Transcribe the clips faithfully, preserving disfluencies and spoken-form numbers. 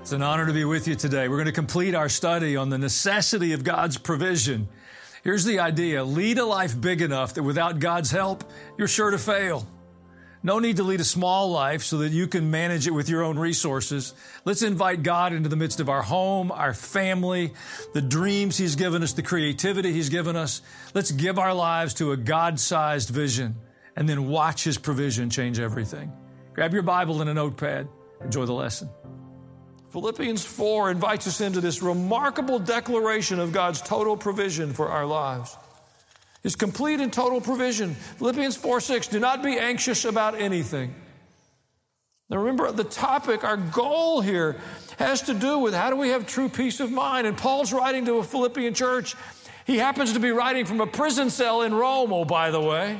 It's an honor to be with you today. We're going to complete our study on the necessity of God's provision. Here's the idea. Lead a life big enough that without God's help, you're sure to fail. No need to lead a small life so that you can manage it with your own resources. Let's invite God into the midst of our home, our family, the dreams He's given us, the creativity He's given us. Let's give our lives to a God-sized vision and then watch His provision change everything. Grab your Bible and a notepad. Enjoy the lesson. Philippians four invites us into this remarkable declaration of God's total provision for our lives. His complete and total provision. Philippians four six, do not be anxious about anything. Now remember, the topic, our goal here has to do with how do we have true peace of mind. And Paul's writing to a Philippian church. He happens to be writing from a prison cell in Rome, oh, by the way.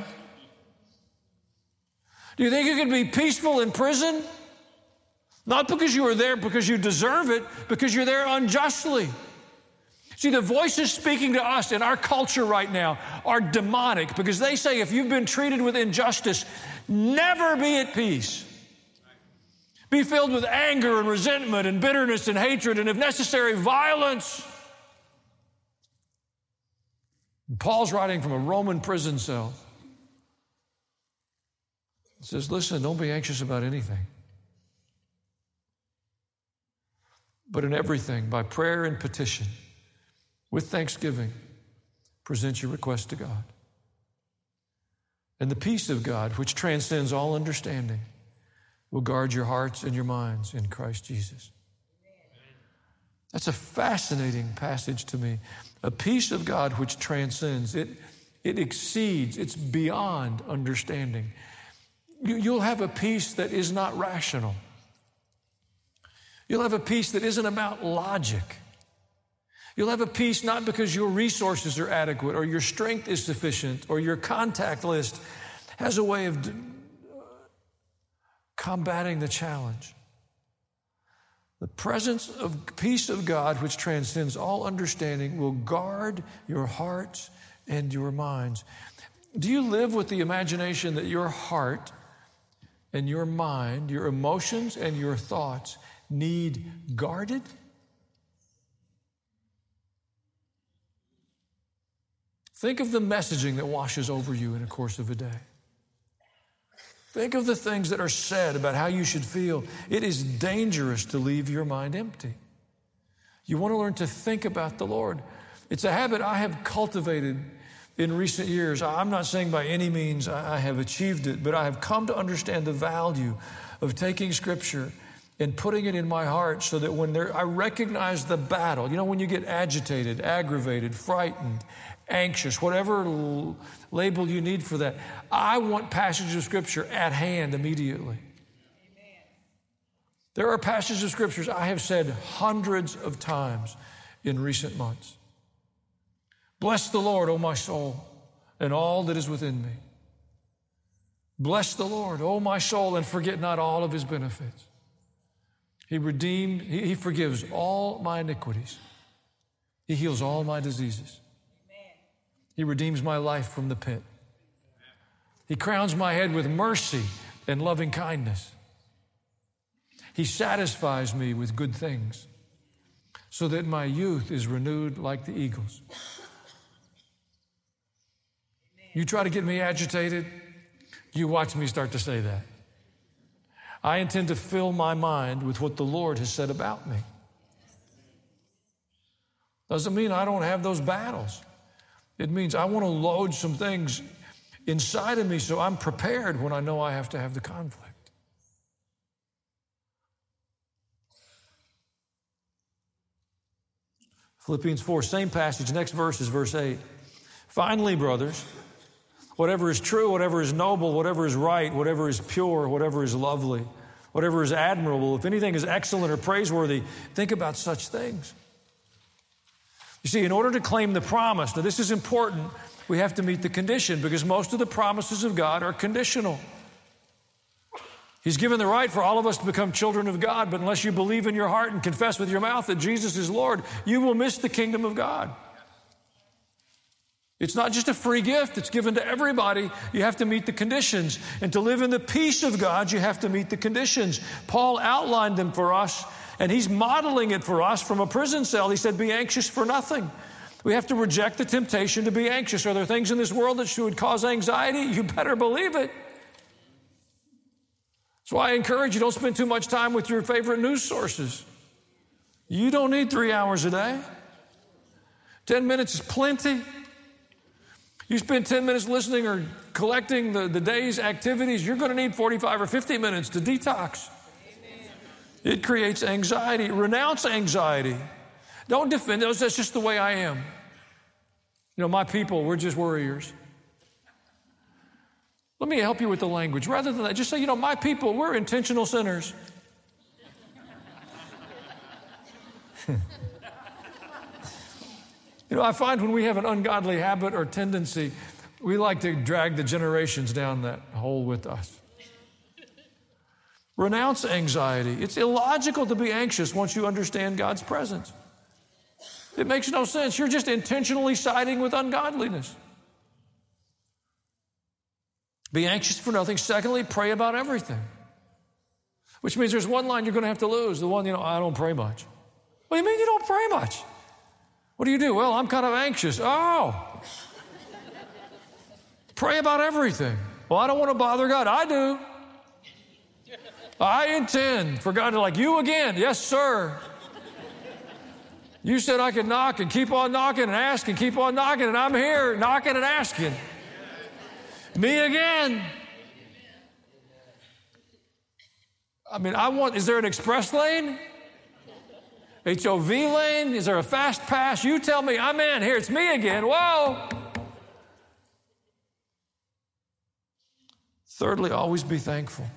Do you think you can be peaceful in prison? Not because you are there because you deserve it, because you're there unjustly. See, the voices speaking to us in our culture right now are demonic because they say if you've been treated with injustice, never be at peace. Be filled with anger and resentment and bitterness and hatred and, if necessary, violence. Paul's writing from a Roman prison cell. He says, listen, don't be anxious about anything. But in everything, by prayer and petition, with thanksgiving, present your request to God. And the peace of God, which transcends all understanding, will guard your hearts and your minds in Christ Jesus. That's a fascinating passage to me. A peace of God which transcends. It, it exceeds. It's beyond understanding. You, you'll have a peace that is not rational. You'll have a peace that isn't about logic. You'll have a peace not because your resources are adequate or your strength is sufficient or your contact list has a way of combating the challenge. The presence of peace of God, which transcends all understanding, will guard your hearts and your minds. Do you live with the imagination that your heart and your mind, your emotions and your thoughts need guarded? Think of the messaging that washes over you in the course of a day. Think of the things that are said about how you should feel. It is dangerous to leave your mind empty. You want to learn to think about the Lord. It's a habit I have cultivated in recent years. I'm not saying by any means I have achieved it, but I have come to understand the value of taking Scripture and putting it in my heart so that when there, I recognize the battle. You know, when you get agitated, aggravated, frightened, anxious, whatever l- label you need for that, I want passages of Scripture at hand immediately. Amen. There are passages of Scriptures I have said hundreds of times in recent months. Bless the Lord, O my soul, and all that is within me. Bless the Lord, O my soul, and forget not all of His benefits. He redeemed, he, he forgives all my iniquities. He heals all my diseases. Amen. He redeems my life from the pit. He crowns my head with mercy and loving kindness. He satisfies me with good things so that my youth is renewed like the eagles. Amen. You try to get me agitated, you watch me start to say that. I intend to fill my mind with what the Lord has said about me. Doesn't mean I don't have those battles. It means I want to load some things inside of me so I'm prepared when I know I have to have the conflict. Philippians four, same passage, next verse is verse eight. Finally, brothers, whatever is true, whatever is noble, whatever is right, whatever is pure, whatever is lovely, whatever is admirable, if anything is excellent or praiseworthy, think about such things. You see, in order to claim the promise, now this is important, we have to meet the condition because most of the promises of God are conditional. He's given the right for all of us to become children of God, but unless you believe in your heart and confess with your mouth that Jesus is Lord, you will miss the kingdom of God. It's not just a free gift. It's given to everybody. You have to meet the conditions. And to live in the peace of God, you have to meet the conditions. Paul outlined them for us And he's modeling it for us from a prison cell. He said, be anxious for nothing. We have to reject the temptation to be anxious. Are there things in this world that should cause anxiety? You better believe it. That's why I encourage you, don't spend too much time with your favorite news sources. You don't need three hours a day. Ten minutes is plenty. You spend ten minutes listening or collecting the, the day's activities, you're going to need forty-five or fifty minutes to detox. Amen. It creates anxiety. Renounce anxiety. Don't defend those. That's just the way I am. You know, my people, we're just worriers. Let me help you with the language. Rather than that, just say, you know, my people, we're intentional sinners. You know, I find when we have an ungodly habit or tendency, we like to drag the generations down that hole with us. Renounce anxiety. It's illogical to be anxious once you understand God's presence. It makes no sense. You're just intentionally siding with ungodliness. Be anxious for nothing. Secondly, pray about everything. Which means there's one line you're going to have to lose. The one, you know, I don't pray much. What do you mean you don't pray much? What do you do? Well, I'm kind of anxious. Oh. Pray about everything. Well, I don't want to bother God. I do. I intend for God to like you again. Yes, sir. You said I could knock and keep on knocking and ask and keep on knocking, and I'm here knocking and asking. Me again. I mean, I want, is there an express lane? H O V lane? Is there a fast pass? You tell me. I'm in. Here, it's me again. Whoa. Thirdly, always be thankful.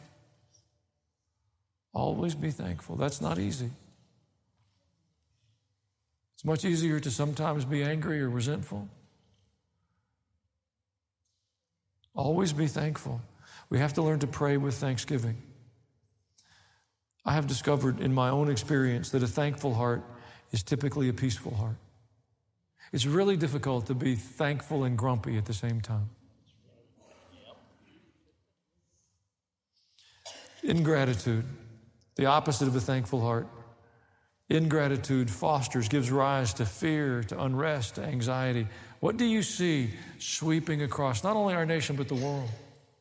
Always be thankful. That's not easy. It's much easier to sometimes be angry or resentful. Always be thankful. We have to learn to pray with thanksgiving. I have discovered in my own experience that a thankful heart is typically a peaceful heart. It's really difficult to be thankful and grumpy at the same time. Ingratitude, the opposite of a thankful heart. Ingratitude fosters, gives rise to fear, to unrest, to anxiety. What do you see sweeping across not only our nation but the world?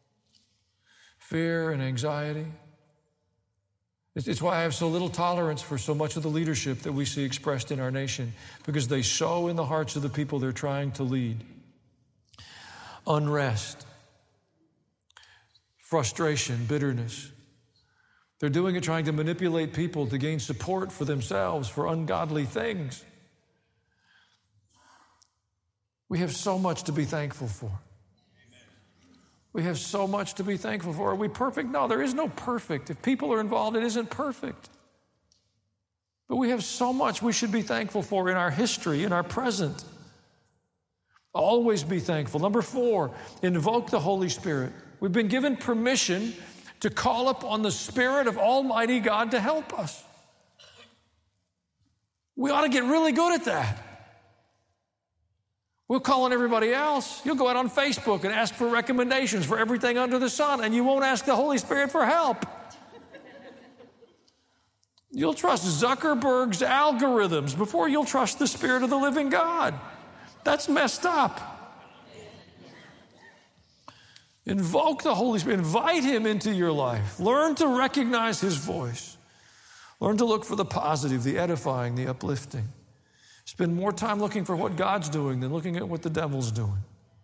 Fear and anxiety. It's why I have so little tolerance for so much of the leadership that we see expressed in our nation, because they sow in the hearts of the people they're trying to lead unrest, frustration, bitterness. They're doing it trying to manipulate people to gain support for themselves for ungodly things. We have so much to be thankful for. We have so much to be thankful for. Are we perfect? No, there is no perfect. If people are involved, it isn't perfect. But we have so much we should be thankful for in our history, in our present. Always be thankful. Number four, invoke the Holy Spirit. We've been given permission to call upon the Spirit of Almighty God to help us. We ought to get really good at that. We'll call on everybody else. You'll go out on Facebook and ask for recommendations for everything under the sun, and you won't ask the Holy Spirit for help. You'll trust Zuckerberg's algorithms before you'll trust the Spirit of the living God. That's messed up. Invoke the Holy Spirit. Invite Him into your life. Learn to recognize His voice. Learn to look for the positive, the edifying, the uplifting. Spend more time looking for what God's doing than looking at what the devil's doing.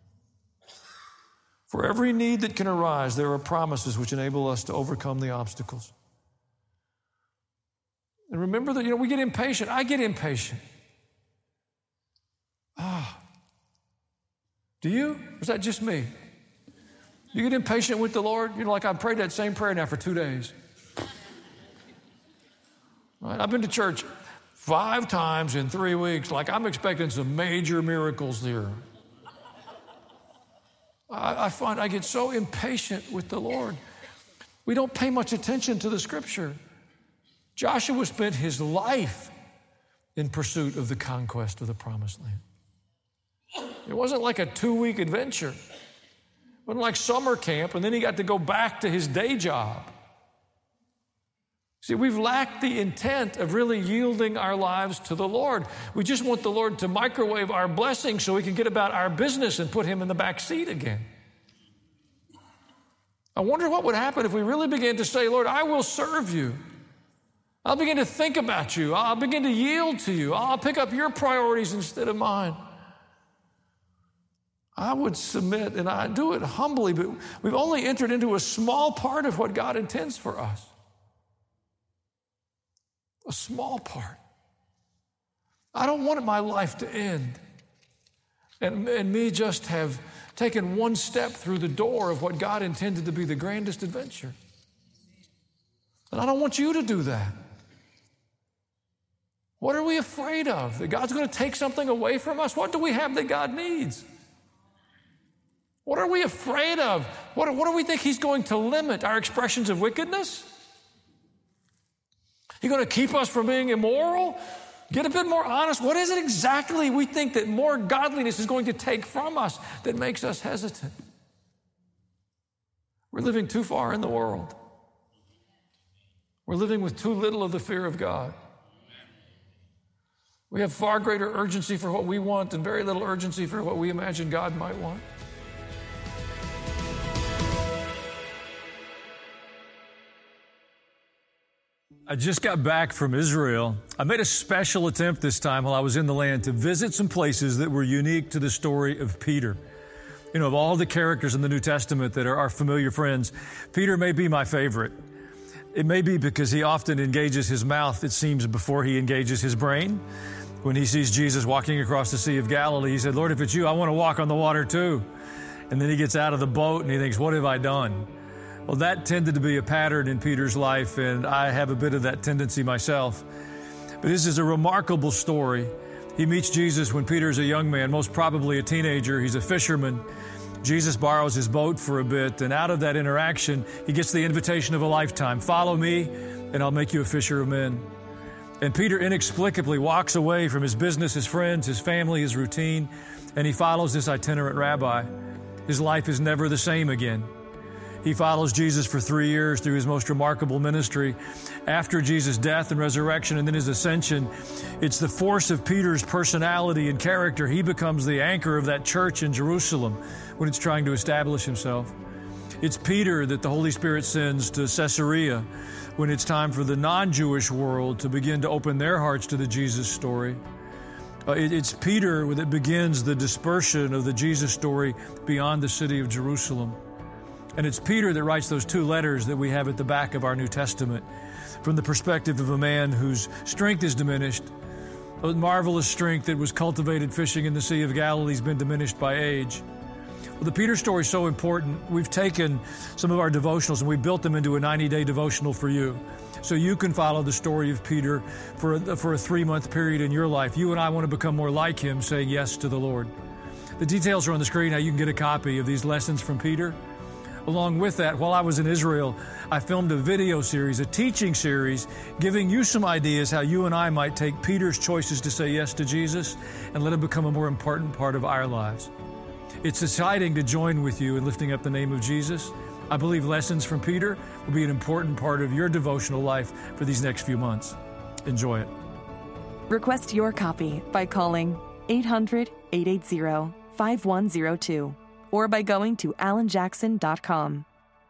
For every need that can arise, there are promises which enable us to overcome the obstacles. And remember that, you know, we get impatient. I get impatient. Ah. Do you? Or is that just me? You get impatient with the Lord? You know, like I prayed that same prayer now for two days. Right? I've been to church five times in three weeks. Like I'm expecting some major miracles here. I, I find I get so impatient with the Lord. We don't pay much attention to the Scripture. Joshua spent his life in pursuit of the conquest of the Promised Land. It wasn't like a two-week adventure. It wasn't like summer camp, and then he got to go back to his day job. See, we've lacked the intent of really yielding our lives to the Lord. We just want the Lord to microwave our blessings so we can get about our business and put him in the back seat again. I wonder what would happen if we really began to say, Lord, I will serve you. I'll begin to think about you. I'll begin to yield to you. I'll pick up your priorities instead of mine. I would submit, and I do it humbly, but we've only entered into a small part of what God intends for us. A small part. I don't want my life to end and, and me just have taken one step through the door of what God intended to be the grandest adventure. And I don't want you to do that. What are we afraid of? That God's going to take something away from us? What do we have that God needs? What are we afraid of? What, what do we think he's going to limit? Our expressions of wickedness? He's going to keep us from being immoral? Get a bit more honest. What is it exactly we think that more godliness is going to take from us that makes us hesitant? We're living too far in the world. We're living with too little of the fear of God. We have far greater urgency for what we want and very little urgency for what we imagine God might want. I just got back from Israel. I made a special attempt this time while I was in the land to visit some places that were unique to the story of Peter. You know, of all the characters in the New Testament that are our familiar friends, Peter may be my favorite. It may be because he often engages his mouth, it seems, before he engages his brain. When he sees Jesus walking across the Sea of Galilee, he said, Lord, if it's you, I want to walk on the water too. And then he gets out of the boat and he thinks, what have I done? Well, that tended to be a pattern in Peter's life, and I have a bit of that tendency myself. But this is a remarkable story. He meets Jesus when Peter's a young man, most probably a teenager. He's a fisherman. Jesus borrows his boat for a bit, and out of that interaction, he gets the invitation of a lifetime. Follow me, and I'll make you a fisher of men. And Peter inexplicably walks away from his business, his friends, his family, his routine, and he follows this itinerant rabbi. His life is never the same again. He follows Jesus for three years through his most remarkable ministry. After Jesus' death and resurrection and then his ascension, it's the force of Peter's personality and character. He becomes the anchor of that church in Jerusalem when it's trying to establish himself. It's Peter that the Holy Spirit sends to Caesarea when it's time for the non-Jewish world to begin to open their hearts to the Jesus story. Uh, it, it's Peter that begins the dispersion of the Jesus story beyond the city of Jerusalem. And it's Peter that writes those two letters that we have at the back of our New Testament from the perspective of a man whose strength is diminished. A marvelous strength that was cultivated fishing in the Sea of Galilee has been diminished by age. Well, the Peter story is so important. We've taken some of our devotionals and we built them into a ninety-day devotional for you. So you can follow the story of Peter for a, for a three-month period in your life. You and I want to become more like him, saying yes to the Lord. The details are on the screen. Now you can get a copy of these lessons from Peter. Along with that, while I was in Israel, I filmed a video series, a teaching series, giving you some ideas how you and I might take Peter's choices to say yes to Jesus and let him become a more important part of our lives. It's exciting to join with you in lifting up the name of Jesus. I believe lessons from Peter will be an important part of your devotional life for these next few months. Enjoy it. Request your copy by calling eight hundred, eight eight zero, five one zero two. or by going to alan jackson dot com.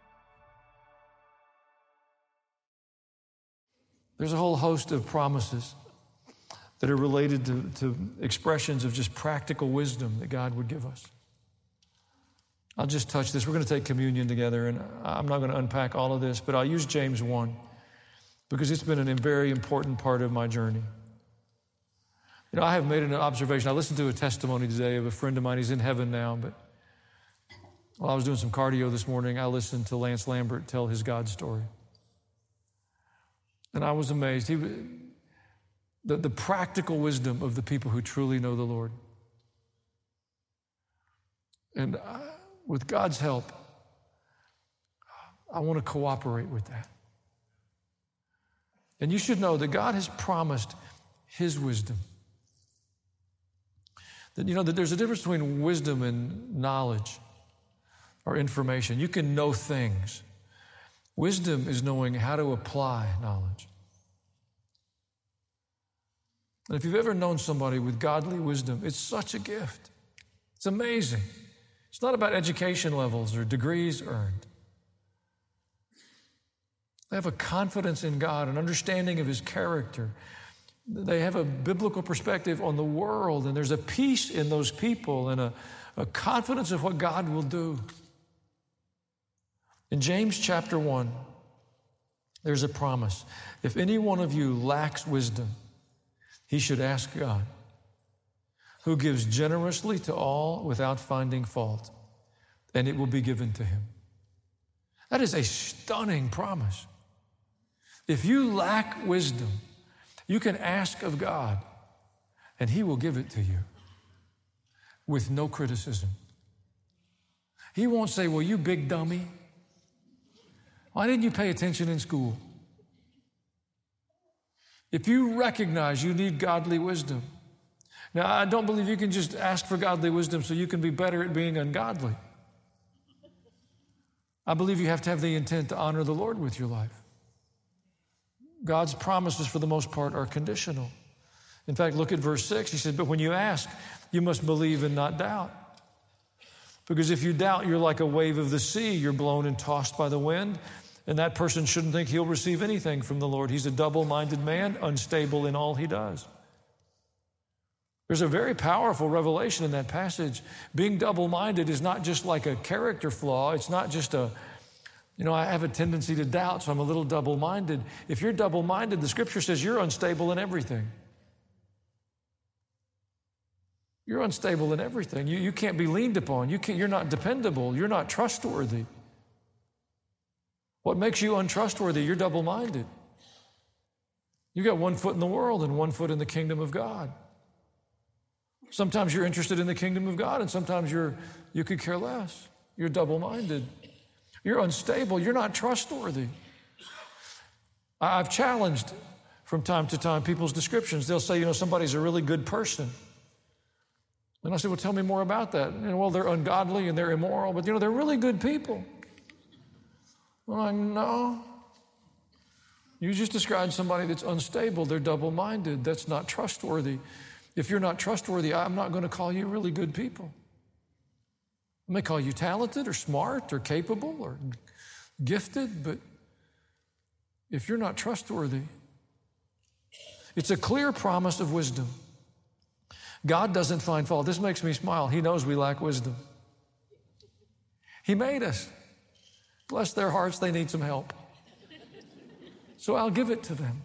There's a whole host of promises that are related to, to expressions of just practical wisdom that God would give us. I'll just touch this. We're going to take communion together, and I'm not going to unpack all of this, but I'll use James one because it's been a very important part of my journey. You know, I have made an observation. I listened to a testimony today of a friend of mine. He's in heaven now, but while I was doing some cardio this morning, I listened to Lance Lambert tell his God story. And I was amazed. He, the, the practical wisdom of the people who truly know the Lord. And I, with God's help, I want to cooperate with that. And you should know that God has promised his wisdom. That, you know, that there's a difference between wisdom and knowledge or information. You can know things, Wisdom is knowing how to apply knowledge. And if you've ever known somebody with godly wisdom, it's such a gift. It's amazing. It's not about education levels or degrees earned. They have a confidence in God, an understanding of His character. They have a biblical perspective on the world, and there's a peace in those people and a, a confidence of what God will do. In James chapter one, there's a promise. If any one of you lacks wisdom, he should ask God, who gives generously to all without finding fault, and it will be given to him. That is a stunning promise. If you lack wisdom, you can ask of God, and He will give it to you with no criticism. He won't say, well, you big dummy, why didn't you pay attention in school? If you recognize you need godly wisdom, now I don't believe you can just ask for godly wisdom so you can be better at being ungodly. I believe you have to have the intent to honor the Lord with your life. God's promises, for the most part, are conditional. In fact, look at verse six. He said, but when you ask, you must believe and not doubt. Because if you doubt, you're like a wave of the sea. You're blown and tossed by the wind. And that person shouldn't think he'll receive anything from the Lord. He's a double-minded man, unstable in all he does. There's a very powerful revelation in that passage. Being double-minded is not just like a character flaw. It's not just a, you know, I have a tendency to doubt, so I'm a little double-minded. If you're double-minded, the Scripture says you're unstable in everything. You're unstable in everything. You, you can't be leaned upon. You can't, you're not dependable. You're not trustworthy. What makes you untrustworthy? You're double-minded. You got one foot in the world and one foot in the kingdom of God. Sometimes you're interested in the kingdom of God, and sometimes you're you could care less. You're double-minded. You're unstable. You're not trustworthy. I've challenged from time to time people's descriptions. They'll say, you know, somebody's a really good person. And I say, well, tell me more about that. You know, well, they're ungodly and they're immoral, but, you know, they're really good people. I'm like, no. You just described somebody that's unstable. They're double-minded. That's not trustworthy. If you're not trustworthy, I'm not going to call you really good people. I may call you talented or smart or capable or gifted, but if you're not trustworthy, it's a clear promise of wisdom. God doesn't find fault. This makes me smile. He knows we lack wisdom. He made us. Bless their hearts, they need some help. So I'll give it to them.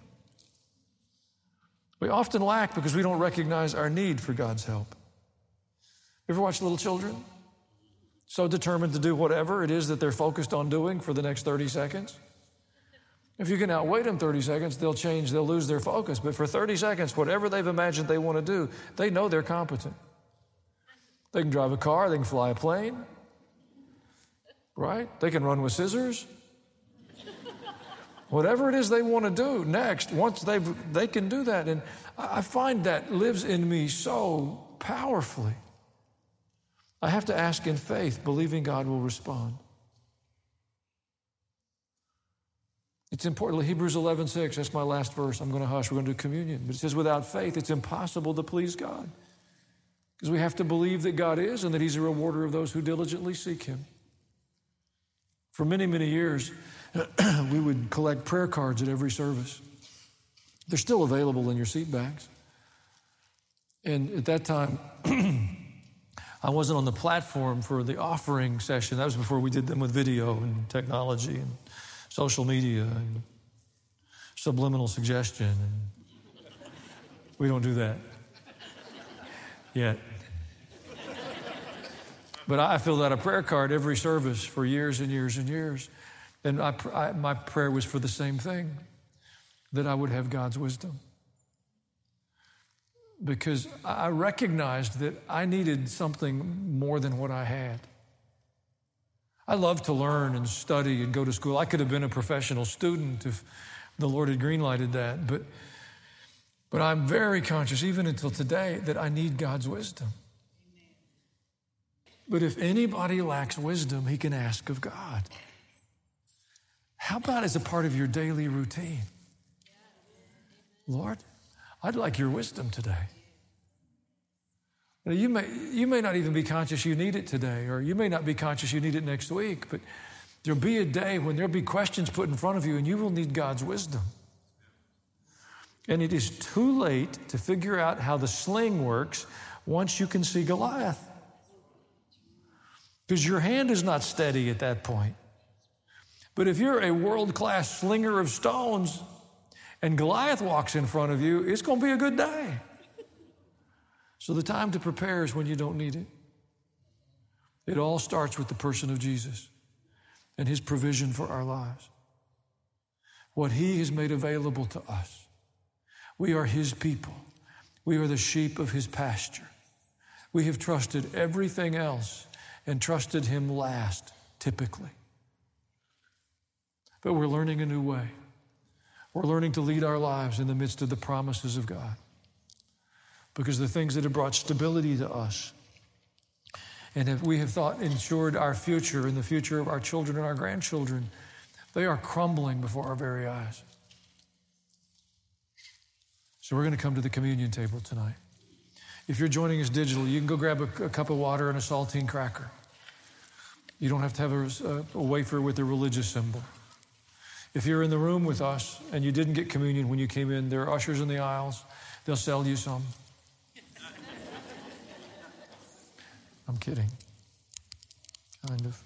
We often lack because we don't recognize our need for God's help. You ever watch little children? So determined to do whatever it is that they're focused on doing for the next thirty seconds. If you can outwait them thirty seconds, they'll change, they'll lose their focus. But for thirty seconds, whatever they've imagined they want to do, they know they're competent. They can drive a car, they can fly a plane, right? They can run with scissors. Whatever it is they want to do next, once they they can do that. And I find that lives in me so powerfully. I have to ask in faith, believing God will respond. It's important. Hebrews eleven six, that's my last verse. I'm going to hush. We're going to do communion. But it says, without faith, it's impossible to please God. Because we have to believe that God is and that He's a rewarder of those who diligently seek Him. For many, many years, we would collect prayer cards at every service. They're still available in your seat bags. And at that time, I wasn't on the platform for the offering session. That was before we did them with video and technology and social media and subliminal suggestion. And we don't do that yet. But I filled out a prayer card every service for years and years and years. And I, I, my prayer was for the same thing, that I would have God's wisdom. Because I recognized that I needed something more than what I had. I love to learn and study and go to school. I could have been a professional student if the Lord had greenlighted that. But, but I'm very conscious, even until today, that I need God's wisdom. But if anybody lacks wisdom, he can ask of God. How about as a part of your daily routine? Lord, I'd like your wisdom today. Now, you may, you may not even be conscious you need it today, or you may not be conscious you need it next week, but there'll be a day when there'll be questions put in front of you and you will need God's wisdom. And it is too late to figure out how the sling works once you can see Goliath. Because your hand is not steady at that point. But if you're a world-class slinger of stones and Goliath walks in front of you, it's going to be a good day. So the time to prepare is when you don't need it. It all starts with the person of Jesus and his provision for our lives. What he has made available to us. We are his people. We are the sheep of his pasture. We have trusted everything else and trusted him last, typically. But we're learning a new way. We're learning to lead our lives in the midst of the promises of God. Because the things that have brought stability to us and have, we have thought ensured our future and the future of our children and our grandchildren, they are crumbling before our very eyes. So we're going to come to the communion table tonight. If you're joining us digitally, you can go grab a, a cup of water and a saltine cracker. You don't have to have a, a wafer with a religious symbol. If you're in the room with us and you didn't get communion when you came in, there are ushers in the aisles. They'll sell you some. I'm kidding. Kind of.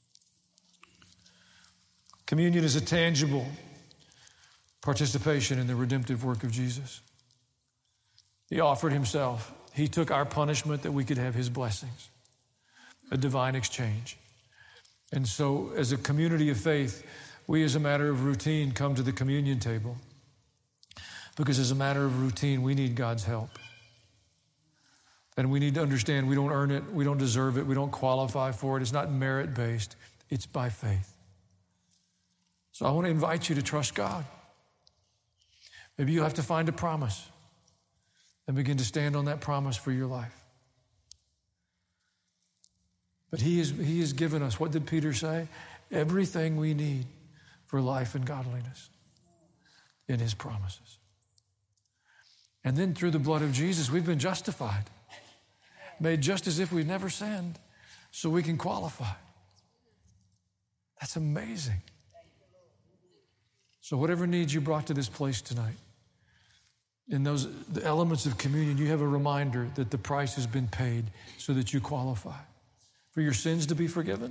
Communion is a tangible participation in the redemptive work of Jesus. He offered himself. He took our punishment that we could have his blessings. A divine exchange. And so as a community of faith, we as a matter of routine come to the communion table. Because as a matter of routine, we need God's help. And we need to understand we don't earn it, we don't deserve it, we don't qualify for it. It's not merit-based, it's by faith. So I want to invite you to trust God. Maybe you'll have to find a promise and begin to stand on that promise for your life. But he is, he has given us, what did Peter say? Everything we need for life and godliness in his promises. And then through the blood of Jesus, we've been justified, made just as if we've never sinned, so we can qualify. That's amazing. So whatever needs you brought to this place tonight, in those the elements of communion, you have a reminder that the price has been paid so that you qualify for your sins to be forgiven,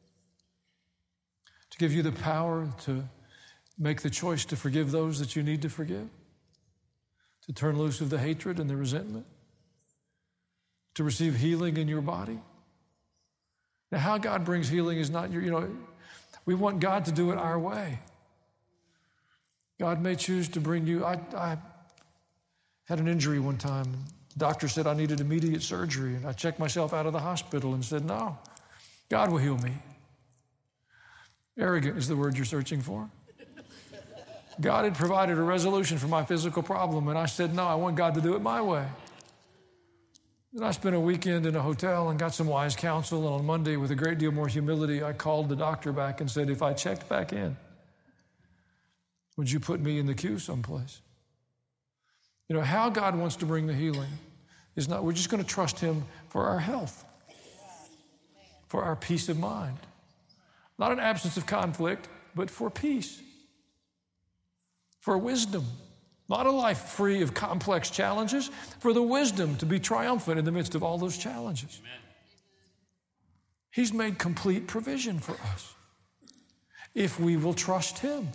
to give you the power to make the choice to forgive those that you need to forgive, to turn loose of the hatred and the resentment, to receive healing in your body. Now, how God brings healing is not your, you know, we want God to do it our way. God may choose to bring you, I, I had an injury one time. The doctor said I needed immediate surgery, and I checked myself out of the hospital and said, no, God will heal me. Arrogant is the word you're searching for. God had provided a resolution for my physical problem, and I said, no, I want God to do it my way. And I spent a weekend in a hotel and got some wise counsel, and on Monday, with a great deal more humility, I called the doctor back and said, if I checked back in, would you put me in the queue someplace? You know, how God wants to bring the healing is not, we're just going to trust him for our health, for our peace of mind. Not an absence of conflict, but for peace, for wisdom. Not a life free of complex challenges, for the wisdom to be triumphant in the midst of all those challenges. Amen. He's made complete provision for us if we will trust him.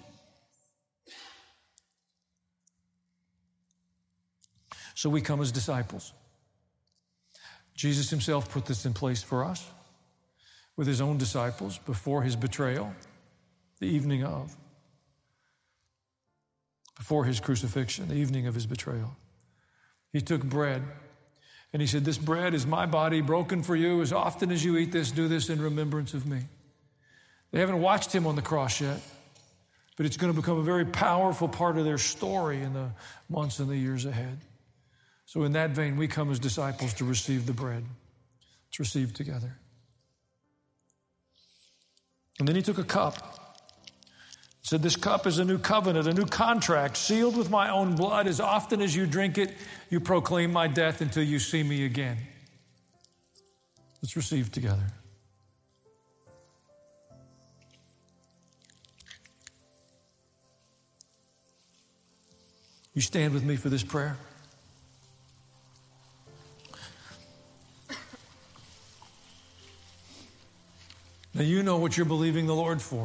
So we come as disciples. Jesus himself put this in place for us with his own disciples before his betrayal, the evening of, before his crucifixion, the evening of his betrayal. He took bread and he said, this bread is my body broken for you. As often as you eat this, do this in remembrance of me. They haven't watched him on the cross yet, but it's going to become a very powerful part of their story in the months and the years ahead. So in that vein, we come as disciples to receive the bread. Let's receive together. And then he took a cup, said, this cup is a new covenant, a new contract, sealed with my own blood. As often as you drink it, you proclaim my death until you see me again. Let's receive together. You stand with me for this prayer. Now you know what you're believing the Lord for.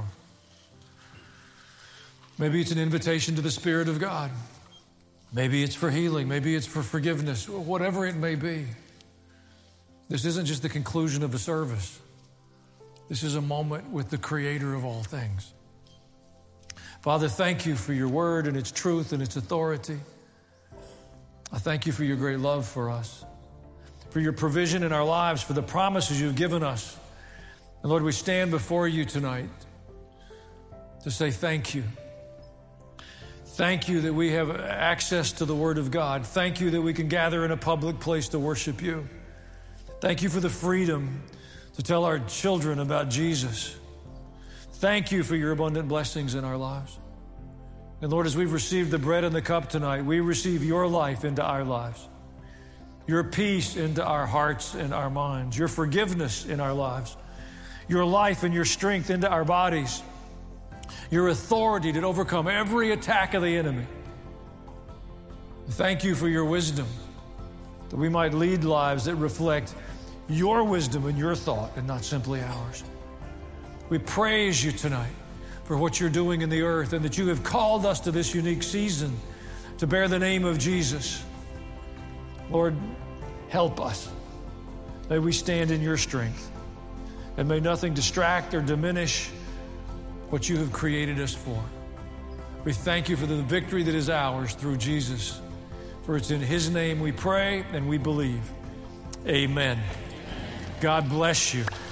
Maybe it's an invitation to the Spirit of God. Maybe it's for healing. Maybe it's for forgiveness. Whatever it may be. This isn't just the conclusion of the service. This is a moment with the Creator of all things. Father, thank you for your word and its truth and its authority. I thank you for your great love for us, for your provision in our lives, for the promises you've given us. And Lord, we stand before you tonight to say thank you. Thank you that we have access to the Word of God. Thank you that we can gather in a public place to worship you. Thank you for the freedom to tell our children about Jesus. Thank you for your abundant blessings in our lives. And Lord, as we've received the bread and the cup tonight, we receive your life into our lives, your peace into our hearts and our minds, your forgiveness in our lives, your life and your strength into our bodies, your authority to overcome every attack of the enemy. Thank you for your wisdom, that we might lead lives that reflect your wisdom and your thought and not simply ours. We praise you tonight for what you're doing in the earth and that you have called us to this unique season to bear the name of Jesus. Lord, help us. May we stand in your strength, and may nothing distract or diminish what you have created us for. We thank you for the victory that is ours through Jesus. For it's in his name we pray and we believe. Amen. God bless you.